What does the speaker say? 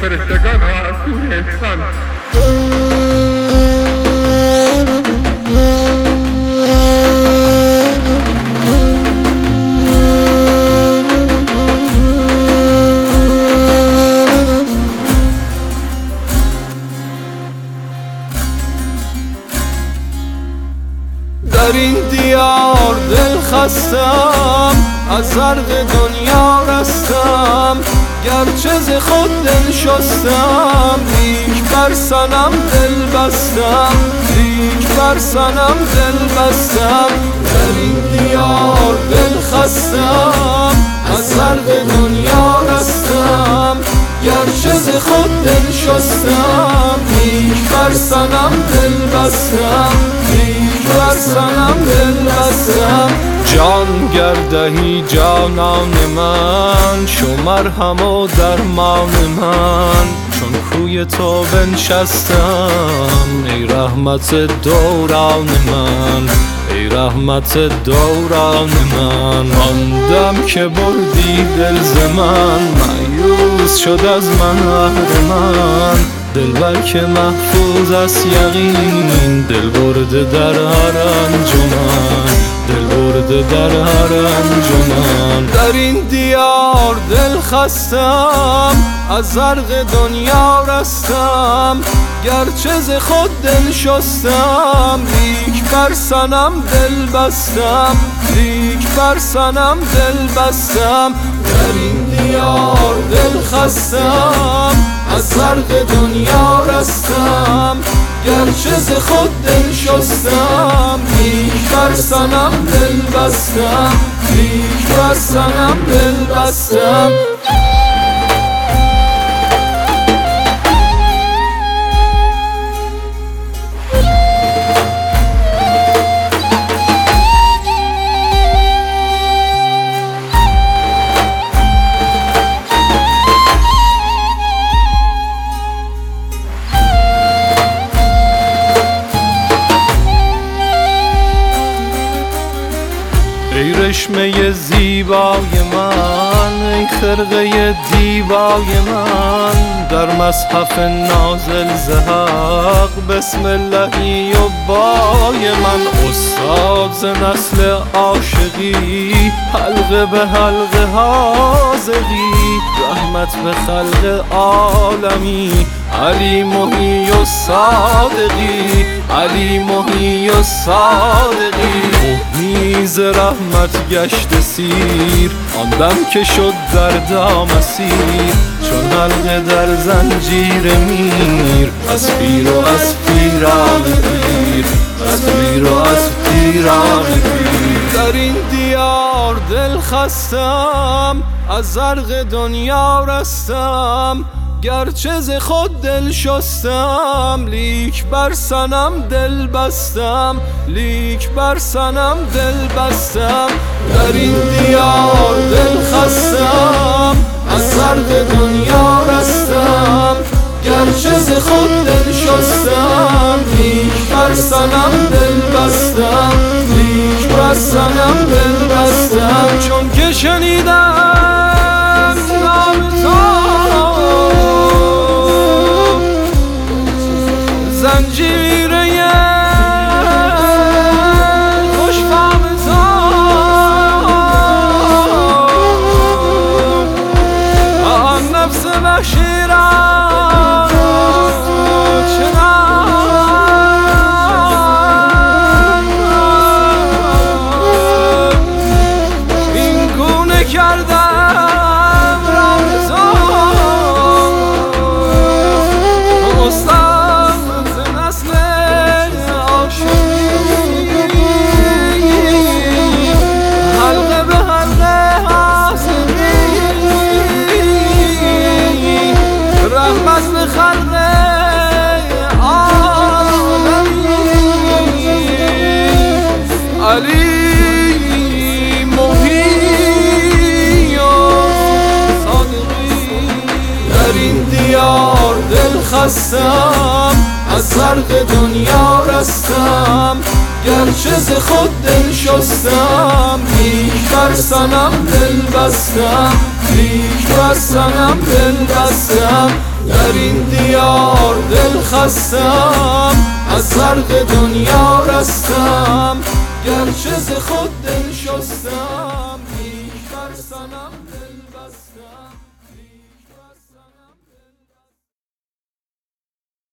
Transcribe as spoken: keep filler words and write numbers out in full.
فرشتگان ها از روح انسان. در این دیار دل خستم، از زرق دنیا رستم، گرچه ز خود دل شستم، لیک بر صنم دل بستم، لیک بر صنم دل بستم. در این دیار دل خستم، از زرق دنیا رستم، گرچه ز خود دل شستم، لیک بر صنم دل بستم، لیک بر صنم دل بستم. جان گردهی جانان من، شو مرهم و درمان من، چون کوی تو بنشستم، ای رحمت دوران من، ای رحمت دوران من. آن دم که بردی دل ز من، مایوس شد از من قهرمان، دلبر که محفوظ است یقین، دل برده در هر انجمن، دل برده در هر انجمن. در این دیار دل خستم، از زرق دنیا رستم، گرچه ز خود دل شستم، لیک بر صنم دل بستم، لیک بر صنم دل بستم. در این دیار دل خستم، از زرق دنیا رستم، گرچه ز خود دل شستم، لیک بر صنم دل بستم، لیک بر صنم دل بستم. ای رشمه زیبای من، ای خرقه دیبای من، در مصحف نازل ز حق بسم اللهی و بای من. استاد ز نسل عاشقی، حلقه به حلقه حاذقی، رحمت به خلق عالمی، علی محی و صادقی، علی محی و صادقی. میز رحمت گشت سیر، آن دم که شد در دام اسیر، چون حلقه در زنجیر میر، از پیر و از پیران پیر، از پیر و از پیران پیر. در این دیار دل خستم، از زرق دنیا رستم، گرچه ز خود دل شستم، لیک بر صنم دل بستم، لیک بر صنم دل بستم. در این دیار دل خستم، از زرق دنیا رستم، گرچه ز خود دل شستم، لیک بر صنم دل بستم، لیک بر صنم دل بستم. چون که شنیدم نام تو، زنجیره خوشفام تو، آن نفس وحشی را این گونه کردم رام تو، استاد حلقه به حلقه حاصلی، رحمت به خلق عالمی، علی محی و صادقی. در این دیار دل خستم، از زرق دنیا رستم، گرچه ز خود دل شستم، لیک بر صنم دل بستم، لیک بر صنم دل بستم. در این دیار دل خستم، از زرق دنیا رستم، گرچه ز خود دل شستم، لیک بر صنم